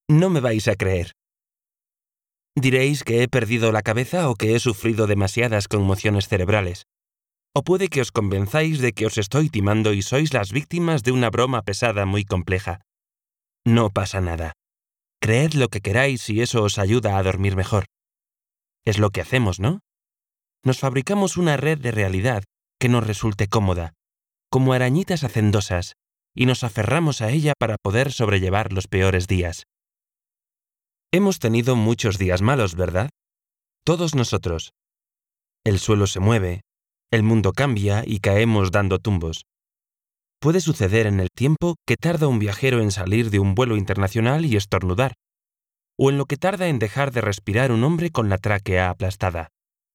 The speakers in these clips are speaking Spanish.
No me vais a creer. Diréis que he perdido la cabeza o que he sufrido demasiadas conmociones cerebrales. O puede que os convenzáis de que os estoy timando y sois las víctimas de una broma pesada muy compleja. No pasa nada. Creed lo que queráis y eso os ayuda a dormir mejor. Es lo que hacemos, ¿no? Nos fabricamos una red de realidad que nos resulte cómoda, como arañitas hacendosas, y nos aferramos a ella para poder sobrellevar los peores días. Hemos tenido muchos días malos, ¿verdad? Todos nosotros. El suelo se mueve, el mundo cambia y caemos dando tumbos. Puede suceder en el tiempo que tarda un viajero en salir de un vuelo internacional y estornudar, o en lo que tarda en dejar de respirar un hombre con la tráquea aplastada.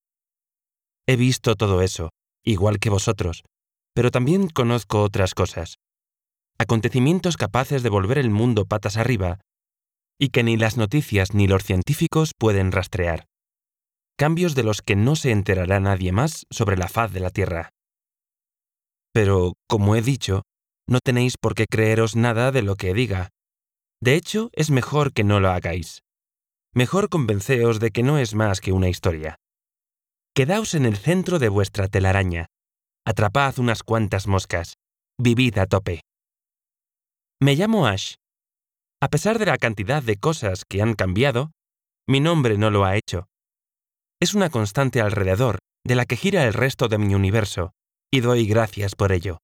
He visto todo eso, igual que vosotros, pero también conozco otras cosas. Acontecimientos capaces de volver el mundo patas arriba y que ni las noticias ni los científicos pueden rastrear. Cambios de los que no se enterará nadie más sobre la faz de la Tierra. Pero, como he dicho, no tenéis por qué creeros nada de lo que diga. De hecho, es mejor que no lo hagáis. Mejor convenceos de que no es más que una historia. Quedaos en el centro de vuestra telaraña. Atrapad unas cuantas moscas. Vivid a tope. Me llamo Ash. A pesar de la cantidad de cosas que han cambiado, mi nombre no lo ha hecho. Es una constante alrededor de la que gira el resto de mi universo, y doy gracias por ello.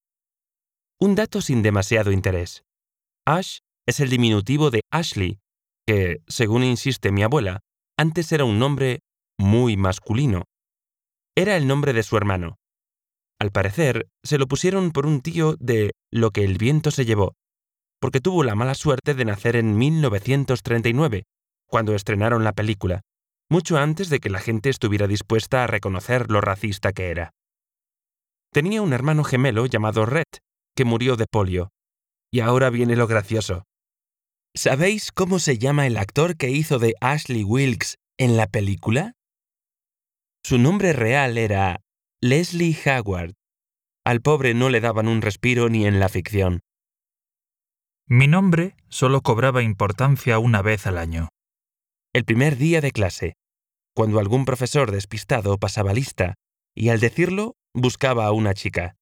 Un dato sin demasiado interés. Ash es el diminutivo de Ashley, que, según insiste mi abuela, antes era un nombre muy masculino. Era el nombre de su hermano. Al parecer, se lo pusieron por un tío de Lo que el viento se llevó, porque tuvo la mala suerte de nacer en 1939, cuando estrenaron la película, mucho antes de que la gente estuviera dispuesta a reconocer lo racista que era. Tenía un hermano gemelo llamado Rhett, que murió de polio. Y ahora viene lo gracioso. ¿Sabéis cómo se llama el actor que hizo de Ashley Wilkes en la película? Su nombre real era Leslie Howard. Al pobre no le daban un respiro ni en la ficción. Mi nombre solo cobraba importancia una vez al año. El primer día de clase, cuando algún profesor despistado pasaba lista, y al decirlo buscaba a una chica.